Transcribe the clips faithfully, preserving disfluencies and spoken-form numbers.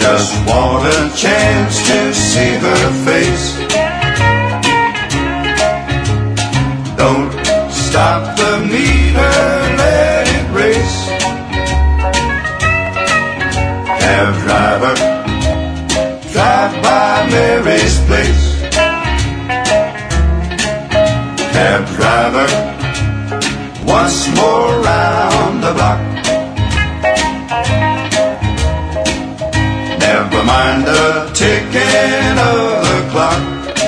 just want a chance to see her face. Don't stop the meter, let it race. Cab driver, drive by Mary's place. Cab driver, once more round the block. Never mind the ticking of the clock.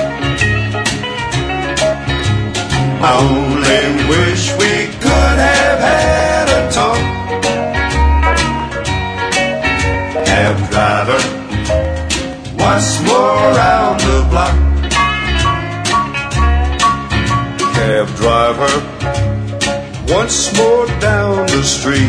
I only wish we could have had a talk. Cab driver, once more round the block. Cab driver, once more down the street.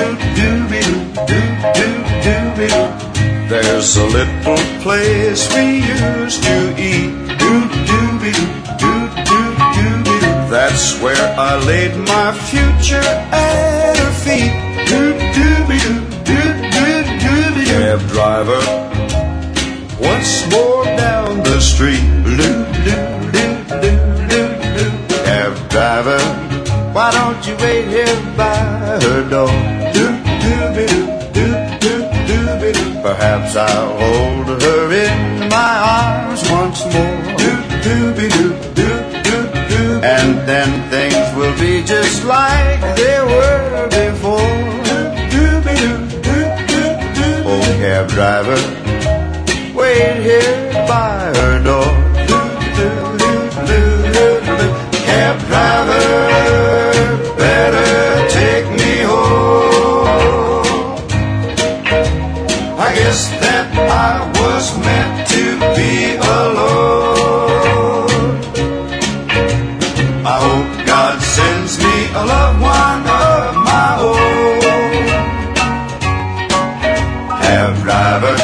Do-do-be-do, do-do-do-be-do. There's a little place we used to eat. Do-do-be-do, do-do-do-be-do. That's where I laid my future at her feet. Do-do-be-do, do-do-do-be-do. Cab driver, once more down the street. Do-do-do-do-do-do. Cab driver, why don't you wait here by her door? Do-do-be-do, do-do-do-be-do. Perhaps I'll hold her in my arms once more. Do-do-be-do, do-do-do. And then things will be just like they were before. Do-do-be-do, do-do-do. Oh, cab driver, wait here by her door. Do-do-do-do-do. Cab driver, better take me home. I guess that I was meant to be alone. I hope God sends me a loved one of my own. Cab driver,